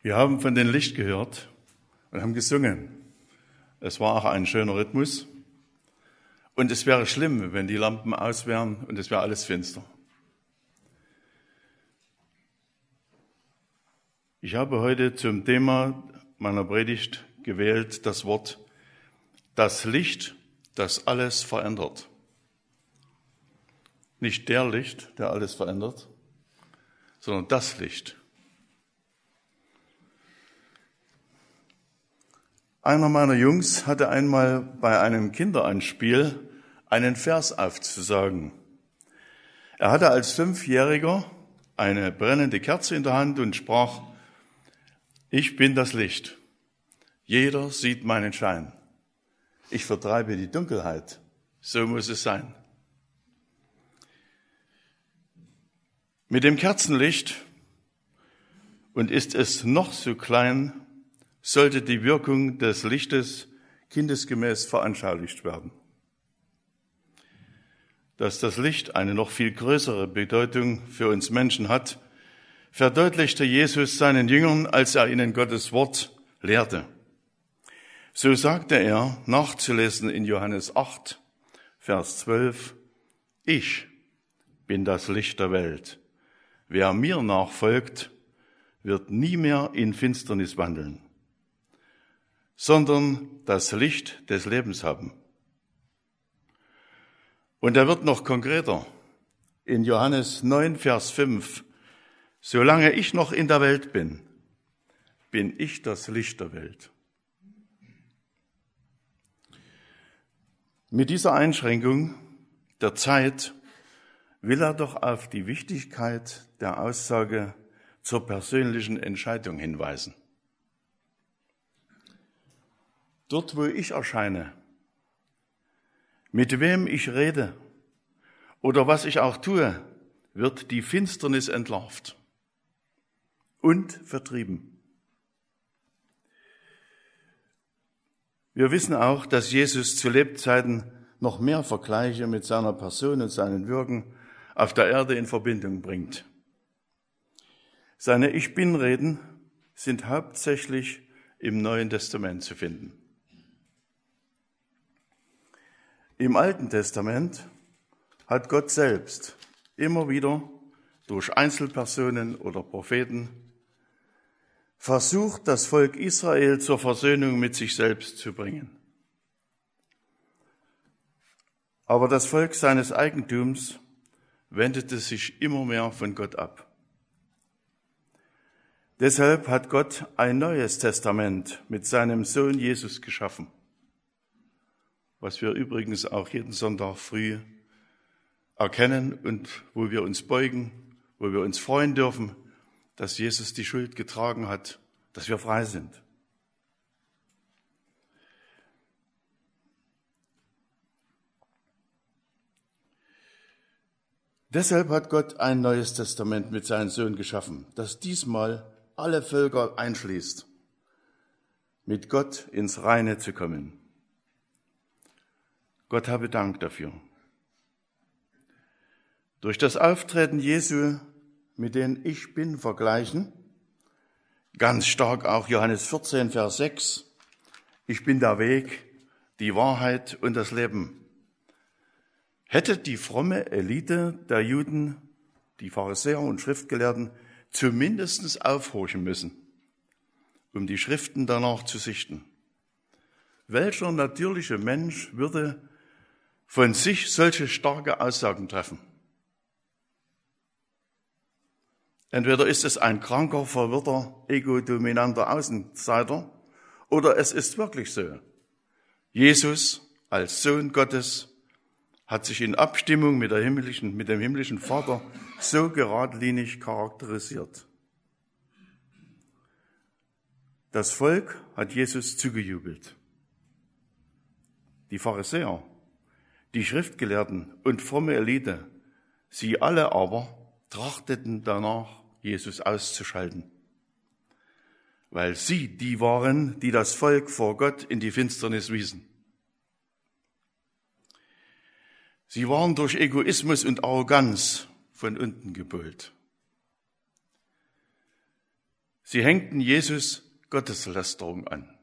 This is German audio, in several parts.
Wir haben von dem Licht gehört und haben gesungen. Es war auch ein schöner Rhythmus. Und es wäre schlimm, wenn die Lampen aus wären und es wäre alles finster. Ich habe heute zum Thema meiner Predigt gewählt das Wort das Licht, das alles verändert. Nicht der Licht, der alles verändert, sondern das Licht. Einer meiner Jungs hatte einmal bei einem Kindereinspiel einen Vers aufzusagen. Er hatte als 5-Jähriger eine brennende Kerze in der Hand und sprach: Ich bin das Licht. Jeder sieht meinen Schein. Ich vertreibe die Dunkelheit. So muss es sein. Mit dem Kerzenlicht, und ist es noch so klein, sollte die Wirkung des Lichtes kindesgemäß veranschaulicht werden. Dass das Licht eine noch viel größere Bedeutung für uns Menschen hat, verdeutlichte Jesus seinen Jüngern, als er ihnen Gottes Wort lehrte. So sagte er, nachzulesen in Johannes 8, Vers 12, Ich bin das Licht der Welt. Wer mir nachfolgt, wird nie mehr in Finsternis wandeln, sondern das Licht des Lebens haben. Und er wird noch konkreter. In Johannes 9, Vers 5, Solange ich noch in der Welt bin ich das Licht der Welt. Mit dieser Einschränkung der Zeit will er doch auf die Wichtigkeit der Aussage zur persönlichen Entscheidung hinweisen. Dort, wo ich erscheine, mit wem ich rede oder was ich auch tue, wird die Finsternis entlarvt und vertrieben. Wir wissen auch, dass Jesus zu Lebzeiten noch mehr Vergleiche mit seiner Person und seinen Wirken auf der Erde in Verbindung bringt. Seine Ich-Bin-Reden sind hauptsächlich im Neuen Testament zu finden. Im Alten Testament hat Gott selbst immer wieder durch Einzelpersonen oder Propheten versucht, das Volk Israel zur Versöhnung mit sich selbst zu bringen. Aber das Volk seines Eigentums wendete sich immer mehr von Gott ab. Deshalb hat Gott ein neues Testament mit seinem Sohn Jesus geschaffen, was wir übrigens auch jeden Sonntag früh erkennen und wo wir uns beugen, wo wir uns freuen dürfen, dass Jesus die Schuld getragen hat, dass wir frei sind. Deshalb hat Gott ein neues Testament mit seinem Sohn geschaffen, das diesmal alle Völker einschließt, mit Gott ins Reine zu kommen. Gott habe Dank dafür. Durch das Auftreten Jesu mit den Ich-Bin-Vergleichen, ganz stark auch Johannes 14, Vers 6, Ich bin der Weg, die Wahrheit und das Leben, hätte die fromme Elite der Juden, die Pharisäer und Schriftgelehrten, zumindest aufhorchen müssen, um die Schriften danach zu sichten. Welcher natürliche Mensch würde von sich solche starke Aussagen treffen? Entweder ist es ein kranker, verwirrter, egodominanter Außenseiter oder es ist wirklich so. Jesus als Sohn Gottes hat sich in Abstimmung mit dem himmlischen Vater so geradlinig charakterisiert. Das Volk hat Jesus zugejubelt. Die Pharisäer, die Schriftgelehrten und fromme Elite, sie alle aber trachteten danach, Jesus auszuschalten, weil sie die waren, die das Volk vor Gott in die Finsternis wiesen. Sie waren durch Egoismus und Arroganz von unten gepolt. Sie hängten Jesus Gotteslästerung an.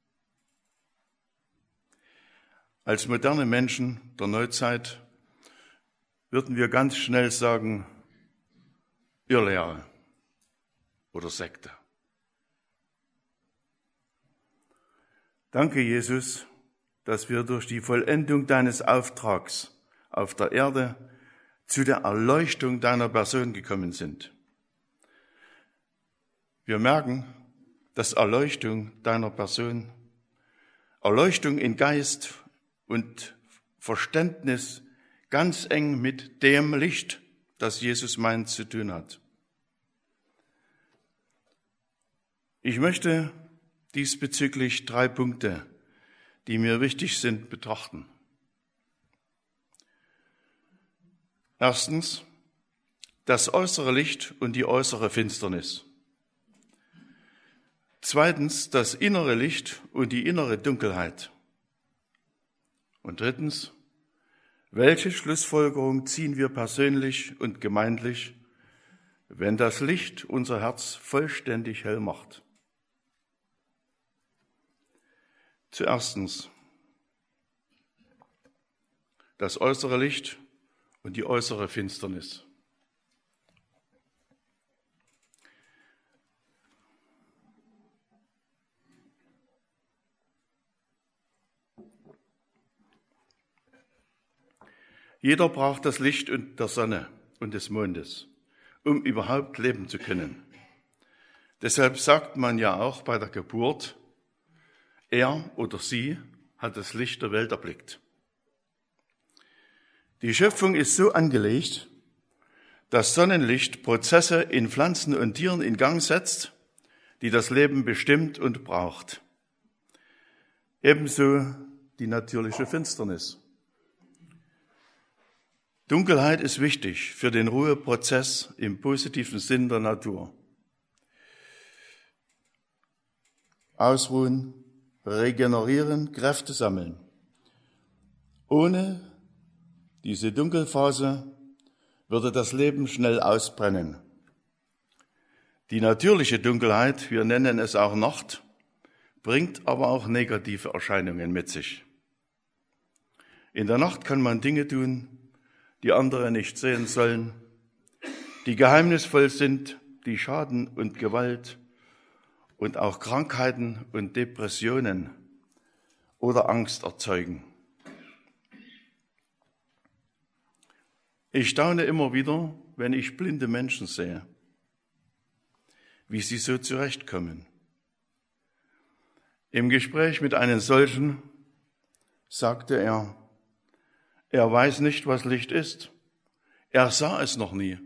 Als moderne Menschen der Neuzeit würden wir ganz schnell sagen, Irrlehre oder Sekte. Danke, Jesus, dass wir durch die Vollendung deines Auftrags auf der Erde zu der Erleuchtung deiner Person gekommen sind. Wir merken, dass Erleuchtung deiner Person, Erleuchtung in Geist und Verständnis ganz eng mit dem Licht, das Jesus meint, zu tun hat. Ich möchte diesbezüglich 3 Punkte, die mir wichtig sind, betrachten. Erstens, das äußere Licht und die äußere Finsternis. Zweitens, das innere Licht und die innere Dunkelheit. Und drittens, welche Schlussfolgerung ziehen wir persönlich und gemeindlich, wenn das Licht unser Herz vollständig hell macht? Zuerstens, das äußere Licht und die äußere Finsternis. Jeder braucht das Licht der Sonne und des Mondes, um überhaupt leben zu können. Deshalb sagt man ja auch bei der Geburt, er oder sie hat das Licht der Welt erblickt. Die Schöpfung ist so angelegt, dass Sonnenlicht Prozesse in Pflanzen und Tieren in Gang setzt, die das Leben bestimmt und braucht. Ebenso die natürliche Finsternis. Dunkelheit ist wichtig für den Ruheprozess im positiven Sinn der Natur. Ausruhen, regenerieren, Kräfte sammeln. Ohne diese Dunkelphase würde das Leben schnell ausbrennen. Die natürliche Dunkelheit, wir nennen es auch Nacht, bringt aber auch negative Erscheinungen mit sich. In der Nacht kann man Dinge tun, die andere nicht sehen sollen, die geheimnisvoll sind, die Schaden und Gewalt und auch Krankheiten und Depressionen oder Angst erzeugen. Ich staune immer wieder, wenn ich blinde Menschen sehe, wie sie so zurechtkommen. Im Gespräch mit einem solchen sagte er weiß nicht, was Licht ist. Er sah es noch nie.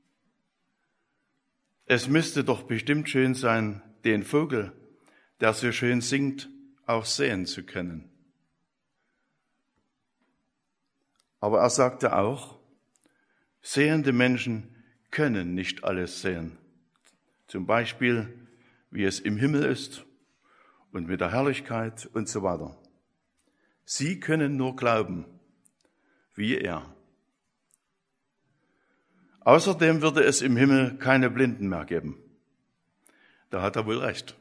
Es müsste doch bestimmt schön sein, den Vogel, der so schön singt, auch sehen zu können. Aber er sagte auch, sehende Menschen können nicht alles sehen. Zum Beispiel, wie es im Himmel ist und mit der Herrlichkeit und so weiter. Sie können nur glauben, wie er. Außerdem würde es im Himmel keine Blinden mehr geben. Da hat er wohl recht.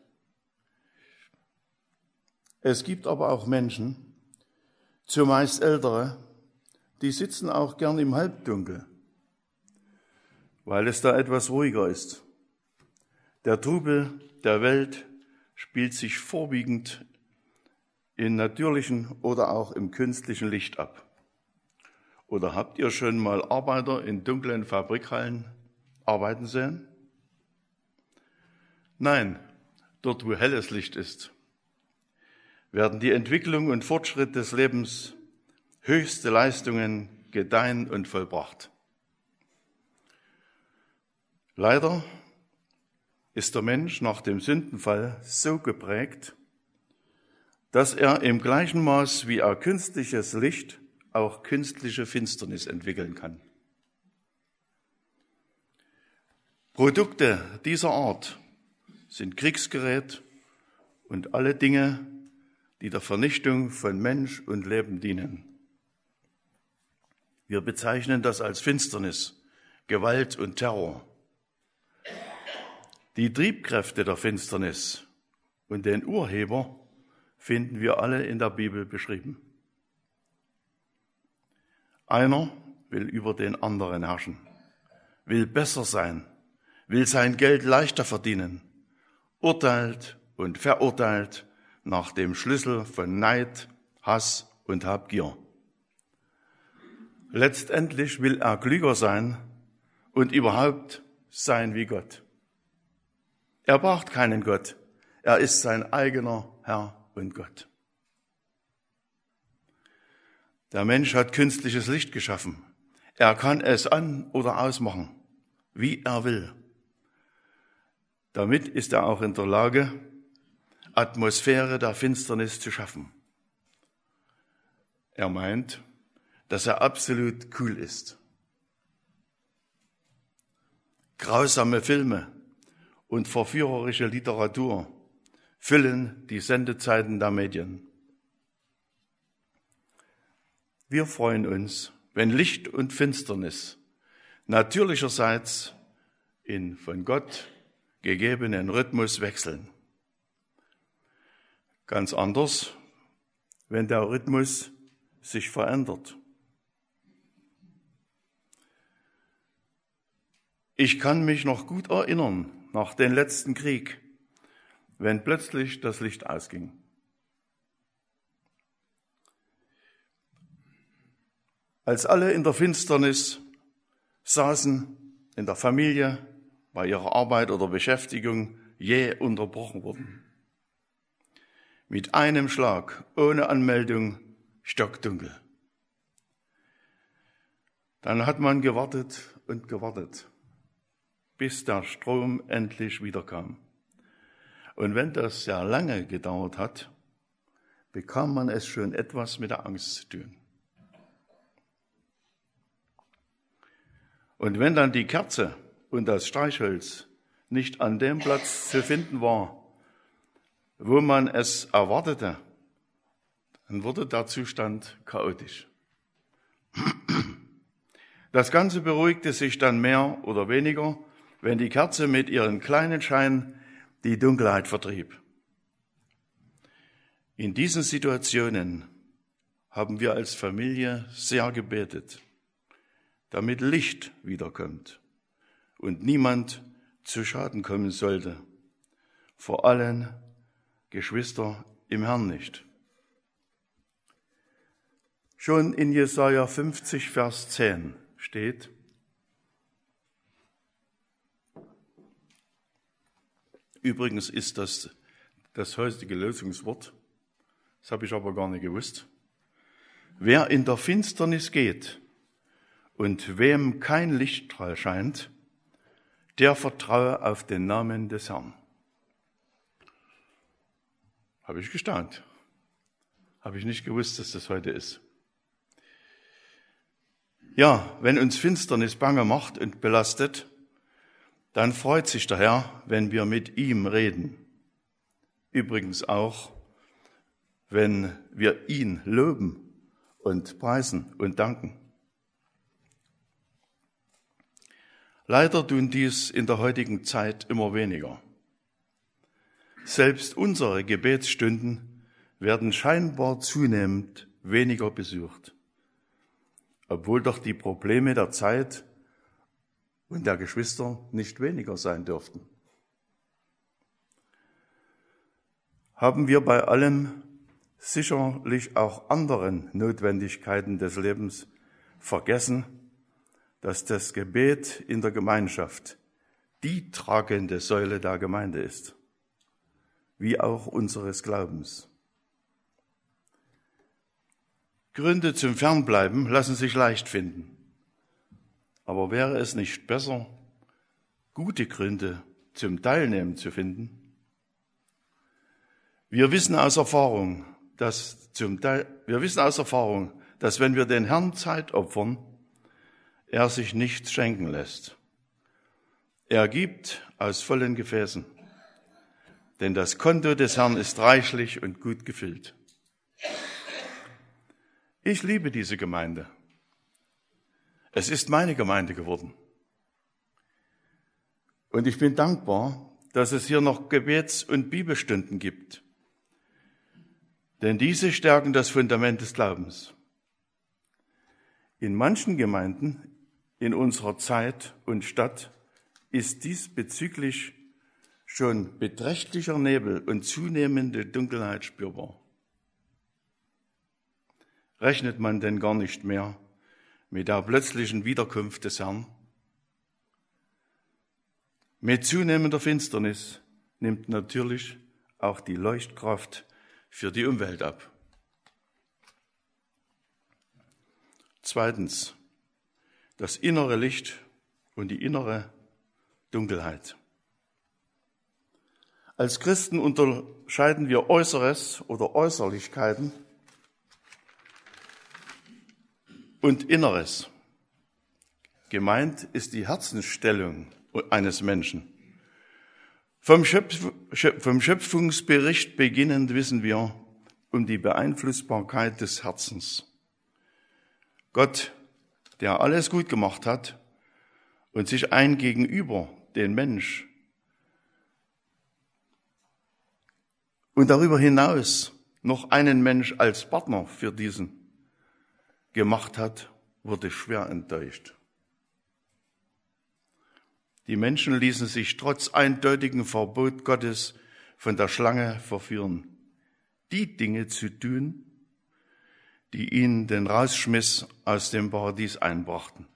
Es gibt aber auch Menschen, zumeist Ältere, die sitzen auch gern im Halbdunkel, weil es da etwas ruhiger ist. Der Trubel der Welt spielt sich vorwiegend im natürlichen oder auch im künstlichen Licht ab. Oder habt ihr schon mal Arbeiter in dunklen Fabrikhallen arbeiten sehen? Nein, dort wo helles Licht ist, werden die Entwicklung und Fortschritt des Lebens, höchste Leistungen gedeihen und vollbracht. Leider ist der Mensch nach dem Sündenfall so geprägt, dass er im gleichen Maß wie er künstliches Licht auch künstliche Finsternis entwickeln kann. Produkte dieser Art sind Kriegsgerät und alle Dinge, die der Vernichtung von Mensch und Leben dienen. Wir bezeichnen das als Finsternis, Gewalt und Terror. Die Triebkräfte der Finsternis und den Urheber finden wir alle in der Bibel beschrieben. Einer will über den anderen herrschen, will besser sein, will sein Geld leichter verdienen, urteilt und verurteilt nach dem Schlüssel von Neid, Hass und Habgier. Letztendlich will er klüger sein und überhaupt sein wie Gott. Er braucht keinen Gott, er ist sein eigener Herr und Gott. Der Mensch hat künstliches Licht geschaffen. Er kann es an- oder ausmachen, wie er will. Damit ist er auch in der Lage, Atmosphäre der Finsternis zu schaffen. Er meint, dass er absolut cool ist. Grausame Filme und verführerische Literatur füllen die Sendezeiten der Medien. Wir freuen uns, wenn Licht und Finsternis natürlicherseits in von Gott gegebenen Rhythmus wechseln. Ganz anders, wenn der Rhythmus sich verändert. Ich kann mich noch gut erinnern, nach dem letzten Krieg, wenn plötzlich das Licht ausging. Als alle in der Finsternis saßen, in der Familie, bei ihrer Arbeit oder Beschäftigung jäh unterbrochen wurden. Mit einem Schlag, ohne Anmeldung, stockdunkel. Dann hat man gewartet und gewartet, bis der Strom endlich wiederkam. Und wenn das sehr lange gedauert hat, bekam man es schon etwas mit der Angst zu tun. Und wenn dann die Kerze und das Streichholz nicht an dem Platz zu finden war, wo man es erwartete, dann wurde der Zustand chaotisch. Das Ganze beruhigte sich dann mehr oder weniger, wenn die Kerze mit ihrem kleinen Schein die Dunkelheit vertrieb. In diesen Situationen haben wir als Familie sehr gebetet, damit Licht wiederkommt und niemand zu Schaden kommen sollte, vor allem Geschwister im Herrn nicht. Schon in Jesaja 50, Vers 10 steht: Übrigens ist das heutige Lösungswort, das habe ich aber gar nicht gewusst. Wer in der Finsternis geht und wem kein Lichtstrahl scheint, der vertraue auf den Namen des Herrn. Habe ich gestaunt. Habe ich nicht gewusst, dass das heute ist. Ja, wenn uns Finsternis bange macht und belastet, dann freut sich der Herr, wenn wir mit ihm reden. Übrigens auch, wenn wir ihn loben und preisen und danken. Leider tun dies in der heutigen Zeit immer weniger. Selbst unsere Gebetsstunden werden scheinbar zunehmend weniger besucht, obwohl doch die Probleme der Zeit und der Geschwister nicht weniger sein dürften. Haben wir bei allem sicherlich auch anderen Notwendigkeiten des Lebens vergessen, dass das Gebet in der Gemeinschaft die tragende Säule der Gemeinde ist, wie auch unseres Glaubens. Gründe zum Fernbleiben lassen sich leicht finden. Aber wäre es nicht besser, gute Gründe zum Teilnehmen zu finden? Wir wissen aus Erfahrung, dass wenn wir den Herrn Zeit opfern, er sich nichts schenken lässt. Er gibt aus vollen Gefäßen, denn das Konto des Herrn ist reichlich und gut gefüllt. Ich liebe diese Gemeinde. Es ist meine Gemeinde geworden. Und ich bin dankbar, dass es hier noch Gebets- und Bibelstunden gibt. Denn diese stärken das Fundament des Glaubens. In manchen Gemeinden in unserer Zeit und Stadt ist diesbezüglich schon beträchtlicher Nebel und zunehmende Dunkelheit spürbar. Rechnet man denn gar nicht mehr mit der plötzlichen Wiederkunft des Herrn? Mit zunehmender Finsternis nimmt natürlich auch die Leuchtkraft für die Umwelt ab. Zweitens, das innere Licht und die innere Dunkelheit. Als Christen unterscheiden wir Äußeres oder Äußerlichkeiten und Inneres. Gemeint ist die Herzensstellung eines Menschen. Vom Schöpfungsbericht beginnend wissen wir um die Beeinflussbarkeit des Herzens. Gott, der alles gut gemacht hat und sich ein Gegenüber, den Mensch, und darüber hinaus noch einen Mensch als Partner für diesen gemacht hat, wurde schwer enttäuscht. Die Menschen ließen sich trotz eindeutigem Verbot Gottes von der Schlange verführen, die Dinge zu tun, die ihnen den Rausschmiss aus dem Paradies einbrachten.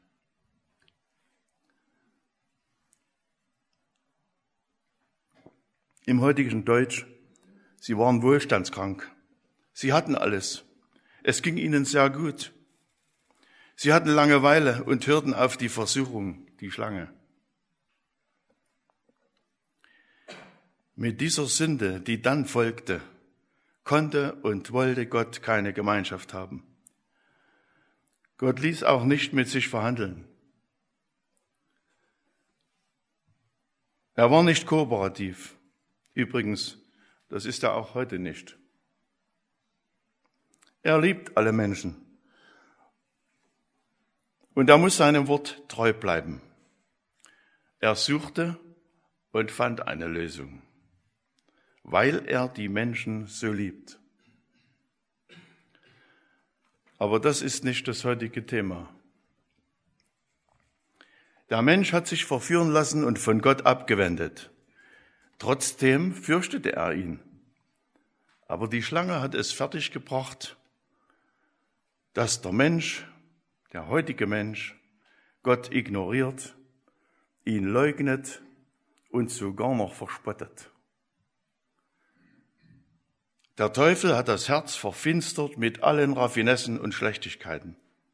Im heutigen Deutsch: Sie waren wohlstandskrank. Sie hatten alles. Es ging ihnen sehr gut. Sie hatten Langeweile und hörten auf die Versuchung, die Schlange. Mit dieser Sünde, die dann folgte, konnte und wollte Gott keine Gemeinschaft haben. Gott ließ auch nicht mit sich verhandeln. Er war nicht kooperativ. Übrigens, das ist er auch heute nicht. Er liebt alle Menschen. Und er muss seinem Wort treu bleiben. Er suchte und fand eine Lösung, weil er die Menschen so liebt. Aber das ist nicht das heutige Thema. Der Mensch hat sich verführen lassen und von Gott abgewendet. Trotzdem fürchtete er ihn. Aber die Schlange hat es fertiggebracht, dass der Mensch, der heutige Mensch, Gott ignoriert, ihn leugnet und sogar noch verspottet. Der Teufel hat das Herz verfinstert mit allen Raffinessen und Schlechtigkeiten.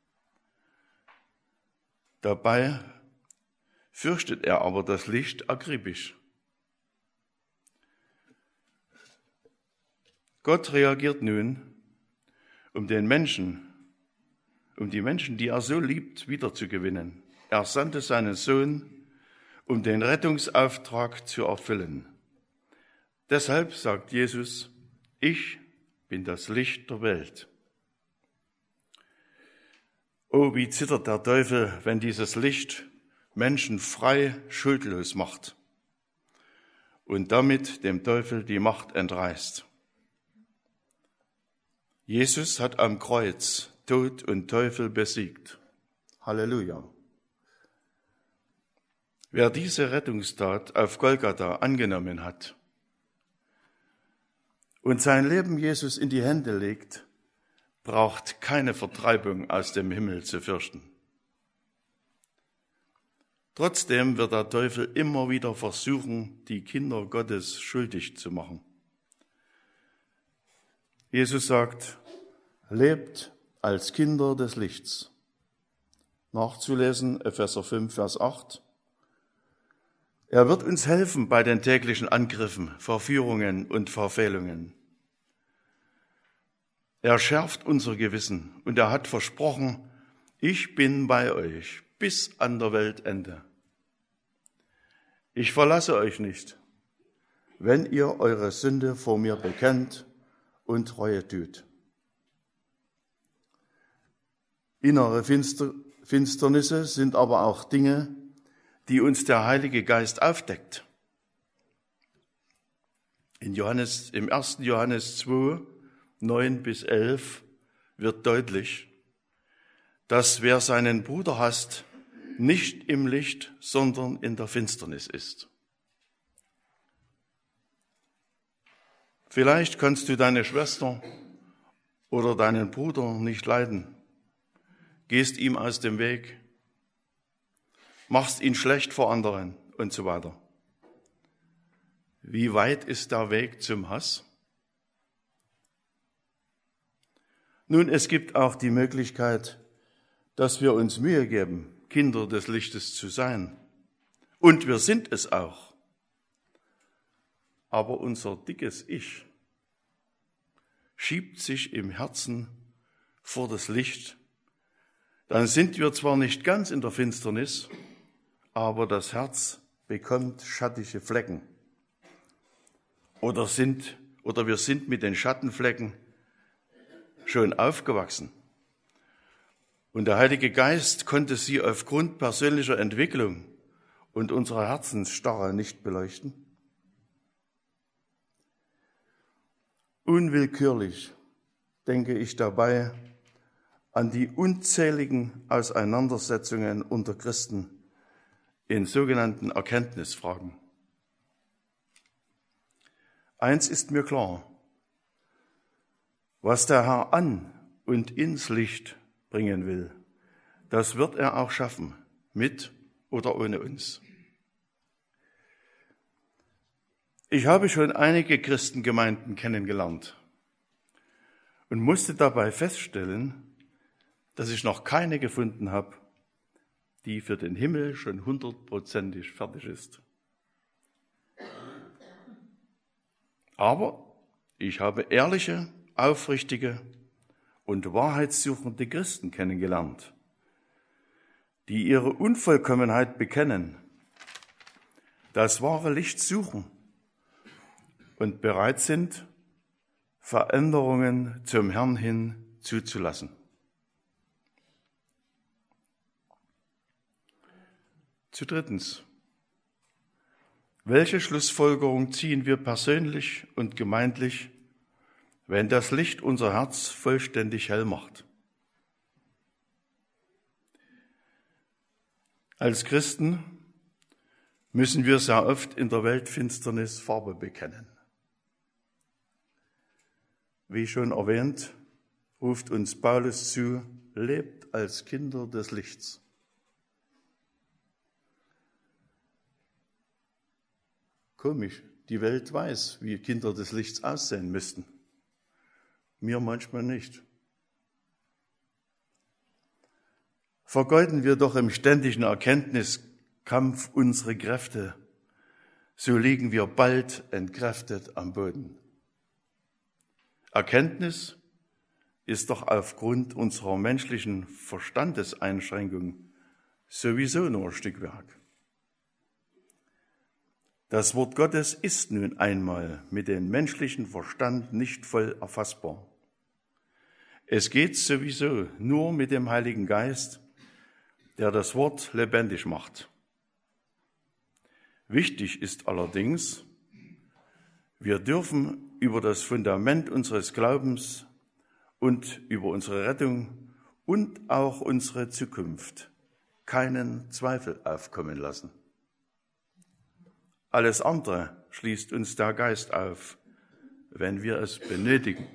Dabei fürchtet er aber das Licht akribisch. Gott reagiert nun, um die Menschen, die er so liebt, wiederzugewinnen. Er sandte seinen Sohn, um den Rettungsauftrag zu erfüllen. Deshalb sagt Jesus: Ich bin das Licht der Welt. Oh, wie zittert der Teufel, wenn dieses Licht Menschen frei, schuldlos macht und damit dem Teufel die Macht entreißt. Jesus hat am Kreuz Tod und Teufel besiegt. Halleluja. Wer diese Rettungstat auf Golgatha angenommen hat und sein Leben Jesus in die Hände legt, braucht keine Vertreibung aus dem Himmel zu fürchten. Trotzdem wird der Teufel immer wieder versuchen, die Kinder Gottes schuldig zu machen. Jesus sagt: Lebt als Kinder des Lichts. Nachzulesen, Epheser 5, Vers 8. Er wird uns helfen bei den täglichen Angriffen, Verführungen und Verfehlungen. Er schärft unser Gewissen und er hat versprochen: Ich bin bei euch bis an der Weltende. Ich verlasse euch nicht, wenn ihr eure Sünde vor mir bekennt und Treue tut. Innere Finsternisse sind aber auch Dinge, die uns der Heilige Geist aufdeckt. Im 1. Johannes 2, 9 bis 11 wird deutlich, dass wer seinen Bruder hasst, nicht im Licht, sondern in der Finsternis ist. Vielleicht kannst du deine Schwester oder deinen Bruder nicht leiden, gehst ihm aus dem Weg, machst ihn schlecht vor anderen und so weiter. Wie weit ist der Weg zum Hass? Nun, es gibt auch die Möglichkeit, dass wir uns Mühe geben, Kinder des Lichtes zu sein. Und wir sind es auch. Aber unser dickes Ich schiebt sich im Herzen vor das Licht. Dann sind wir zwar nicht ganz in der Finsternis, aber das Herz bekommt schattige Flecken. Oder wir sind mit den Schattenflecken schon aufgewachsen. Und der Heilige Geist konnte sie aufgrund persönlicher Entwicklung und unserer Herzensstarre nicht beleuchten. Unwillkürlich denke ich dabei an die unzähligen Auseinandersetzungen unter Christen in sogenannten Erkenntnisfragen. Eins ist mir klar: Was der Herr an und ins Licht bringen will, das wird er auch schaffen, mit oder ohne uns. Ich habe schon einige Christengemeinden kennengelernt und musste dabei feststellen, dass ich noch keine gefunden habe, die für den Himmel schon 100%ig fertig ist. Aber ich habe ehrliche, aufrichtige und wahrheitssuchende Christen kennengelernt, die ihre Unvollkommenheit bekennen, das wahre Licht suchen und bereit sind, Veränderungen zum Herrn hin zuzulassen. Zu drittens: Welche Schlussfolgerung ziehen wir persönlich und gemeindlich, wenn das Licht unser Herz vollständig hell macht? Als Christen müssen wir sehr oft in der Weltfinsternis Farbe bekennen. Wie schon erwähnt, ruft uns Paulus zu: Lebt als Kinder des Lichts. Komisch, die Welt weiß, wie Kinder des Lichts aussehen müssten. Mir manchmal nicht. Vergeuden wir doch im ständigen Erkenntniskampf unsere Kräfte, so liegen wir bald entkräftet am Boden. Erkenntnis ist doch aufgrund unserer menschlichen Verstandeseinschränkung sowieso nur Stückwerk. Das Wort Gottes ist nun einmal mit dem menschlichen Verstand nicht voll erfassbar. Es geht sowieso nur mit dem Heiligen Geist, der das Wort lebendig macht. Wichtig ist allerdings, wir dürfen über das Fundament unseres Glaubens und über unsere Rettung und auch unsere Zukunft keinen Zweifel aufkommen lassen. Alles andere schließt uns der Geist auf, wenn wir es benötigen.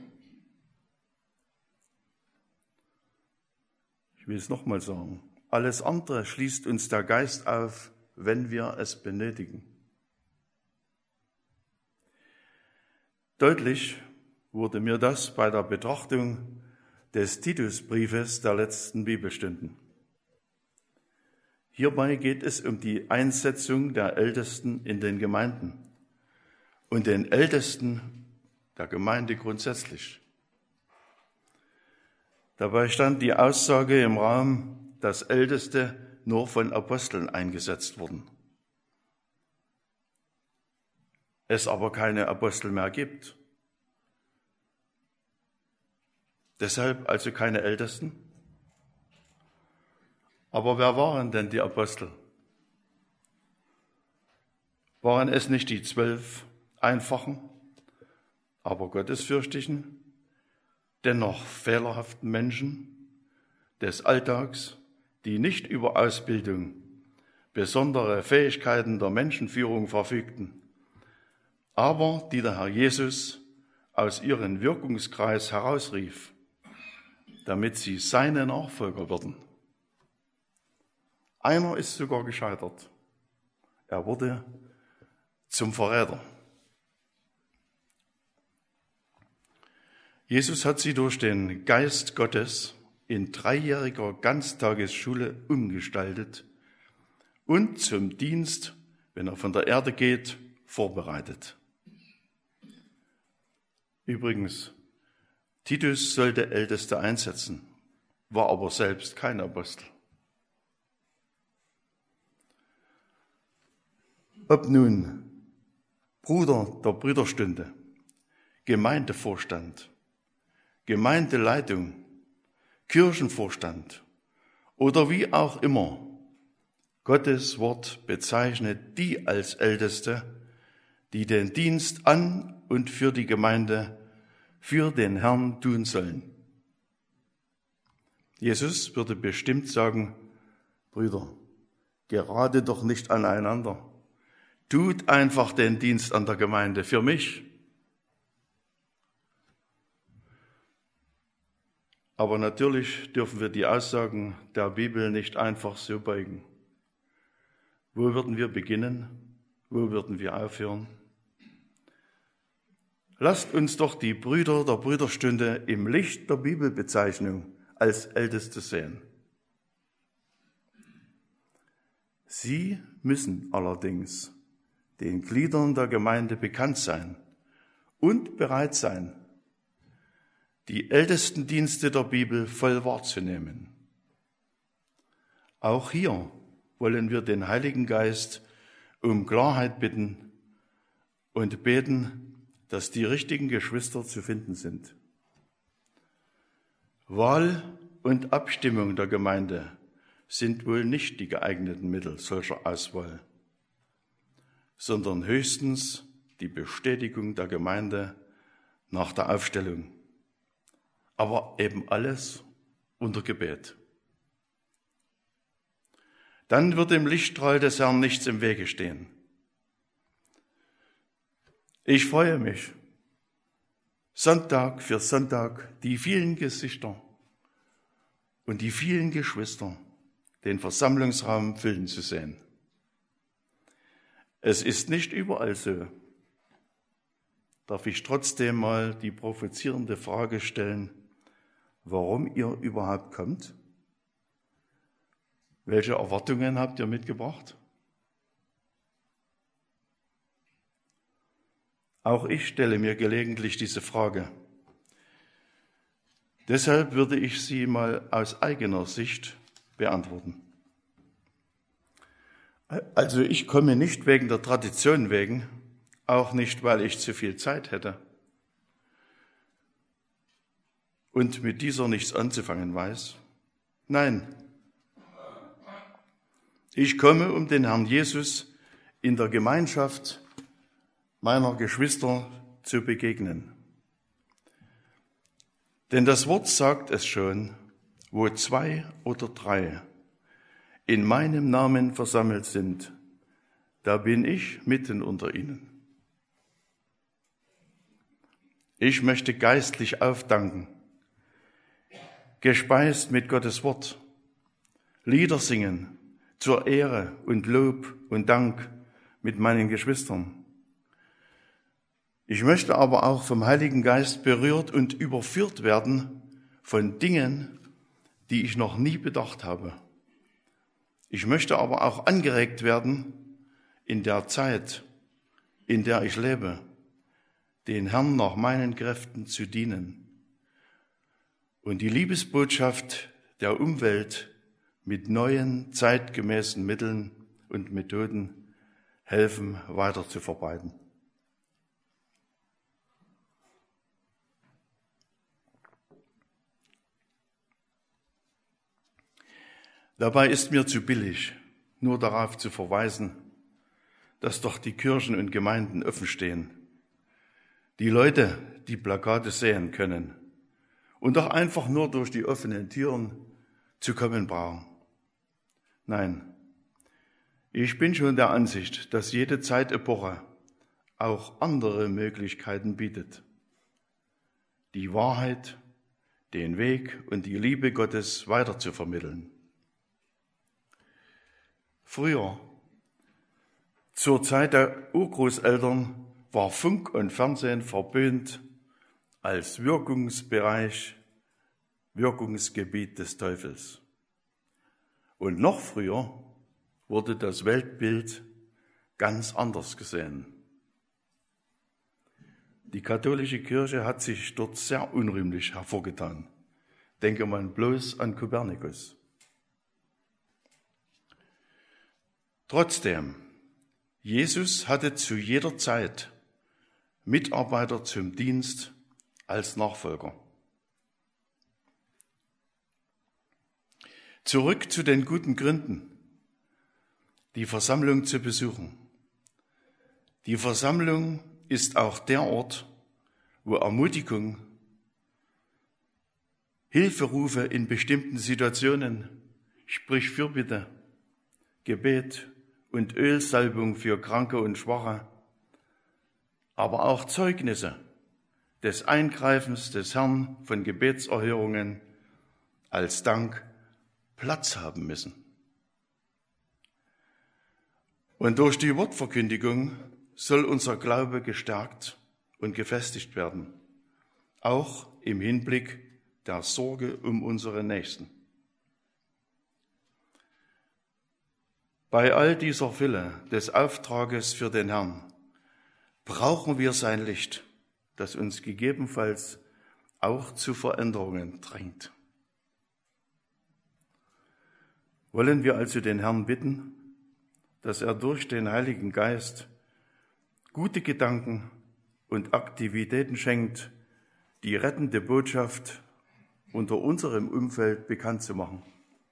Ich will es nochmal sagen. Alles andere schließt uns der Geist auf, wenn wir es benötigen. Deutlich wurde mir das bei der Betrachtung des Titusbriefes der letzten Bibelstunden. Hierbei geht es um die Einsetzung der Ältesten in den Gemeinden und den Ältesten der Gemeinde grundsätzlich. Dabei stand die Aussage im Raum, dass Älteste nur von Aposteln eingesetzt wurden. Es aber keine Apostel mehr gibt. Deshalb also keine Ältesten. Aber wer waren denn die Apostel? Waren es nicht die 12 Einfachen, aber gottesfürchtigen, dennoch fehlerhaften Menschen des Alltags, die nicht über Ausbildung, besondere Fähigkeiten der Menschenführung verfügten, aber die der Herr Jesus aus ihrem Wirkungskreis herausrief, damit sie seine Nachfolger würden. Einer ist sogar gescheitert. Er wurde zum Verräter. Jesus hat sie durch den Geist Gottes in 3-jähriger Ganztagesschule umgestaltet und zum Dienst, wenn er von der Erde geht, vorbereitet. Übrigens, Titus sollte Älteste einsetzen, war aber selbst kein Apostel. Ob nun Bruder der Brüderstunde, Gemeindevorstand, Gemeindeleitung, Kirchenvorstand oder wie auch immer, Gottes Wort bezeichnet die als Älteste, die den Dienst an und für die Gemeinde, für den Herrn tun sollen. Jesus würde bestimmt sagen, Brüder, gerate doch nicht aneinander. Tut einfach den Dienst an der Gemeinde für mich. Aber natürlich dürfen wir die Aussagen der Bibel nicht einfach so beugen. Wo würden wir beginnen? Wo würden wir aufhören? Lasst uns doch die Brüder der Brüderstunde im Licht der Bibelbezeichnung als Älteste sehen. Sie müssen allerdings den Gliedern der Gemeinde bekannt sein und bereit sein, die Ältestendienste der Bibel voll wahrzunehmen. Auch hier wollen wir den Heiligen Geist um Klarheit bitten und beten, dass die richtigen Geschwister zu finden sind. Wahl und Abstimmung der Gemeinde sind wohl nicht die geeigneten Mittel solcher Auswahl, sondern höchstens die Bestätigung der Gemeinde nach der Aufstellung. Aber eben alles unter Gebet. Dann wird dem Lichtstrahl des Herrn nichts im Wege stehen. Ich freue mich, Sonntag für Sonntag die vielen Gesichter und die vielen Geschwister den Versammlungsraum füllen zu sehen. Es ist nicht überall so. Darf ich trotzdem mal die provozierende Frage stellen, warum ihr überhaupt kommt? Welche Erwartungen habt ihr mitgebracht? Auch ich stelle mir gelegentlich diese Frage. Deshalb würde ich sie mal aus eigener Sicht beantworten. Also ich komme nicht wegen der Tradition wegen, auch nicht, weil ich zu viel Zeit hätte und mit dieser nichts anzufangen weiß. Nein, ich komme, um den Herrn Jesus in der Gemeinschaft meiner Geschwister zu begegnen. Denn das Wort sagt es schon, wo 2 oder 3 in meinem Namen versammelt sind, da bin ich mitten unter ihnen. Ich möchte geistlich aufdanken, gespeist mit Gottes Wort, Lieder singen zur Ehre und Lob und Dank mit meinen Geschwistern. Ich möchte aber auch vom Heiligen Geist berührt und überführt werden von Dingen, die ich noch nie bedacht habe. Ich möchte aber auch angeregt werden, in der Zeit, in der ich lebe, den Herrn nach meinen Kräften zu dienen und die Liebesbotschaft der Umwelt mit neuen, zeitgemäßen Mitteln und Methoden helfen, weiter zu verbreiten. Dabei ist mir zu billig, nur darauf zu verweisen, dass doch die Kirchen und Gemeinden offen stehen. Die Leute, die Plakate sehen können und doch einfach nur durch die offenen Türen zu kommen brauchen. Nein, ich bin schon der Ansicht, dass jede Zeitepoche auch andere Möglichkeiten bietet, die Wahrheit, den Weg und die Liebe Gottes weiterzuvermitteln. Früher, zur Zeit der Urgroßeltern, war Funk und Fernsehen verböhnt als Wirkungsgebiet des Teufels. Und noch früher wurde das Weltbild ganz anders gesehen. Die katholische Kirche hat sich dort sehr unrühmlich hervorgetan. Denke man bloß an Kopernikus. Trotzdem, Jesus hatte zu jeder Zeit Mitarbeiter zum Dienst als Nachfolger. Zurück zu den guten Gründen, die Versammlung zu besuchen. Die Versammlung ist auch der Ort, wo Ermutigung, Hilferufe in bestimmten Situationen, sprich Fürbitte, Gebet und Ölsalbung für Kranke und Schwache, aber auch Zeugnisse des Eingreifens des Herrn von Gebetserhörungen als Dank Platz haben müssen. Und durch die Wortverkündigung soll unser Glaube gestärkt und gefestigt werden, auch im Hinblick der Sorge um unsere Nächsten. Bei all dieser Fülle des Auftrages für den Herrn brauchen wir sein Licht, das uns gegebenenfalls auch zu Veränderungen drängt. Wollen wir also den Herrn bitten, dass er durch den Heiligen Geist gute Gedanken und Aktivitäten schenkt, die rettende Botschaft unter unserem Umfeld bekannt zu machen.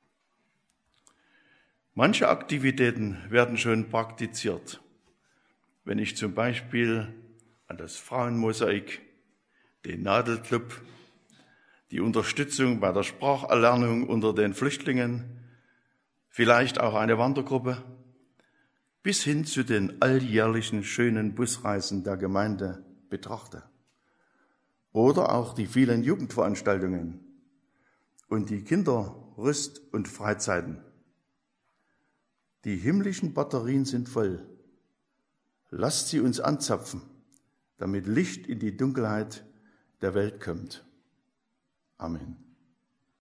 Manche Aktivitäten werden schon praktiziert. Wenn ich zum Beispiel an das Frauenmosaik, den Nadelclub, die Unterstützung bei der Spracherlernung unter den Flüchtlingen, vielleicht auch eine Wandergruppe, bis hin zu den alljährlichen schönen Busreisen der Gemeinde betrachte. Oder auch die vielen Jugendveranstaltungen und die Kinderrüst- und Freizeiten. Die himmlischen Batterien sind voll. Lasst sie uns anzapfen, damit Licht in die Dunkelheit der Welt kommt. Amen.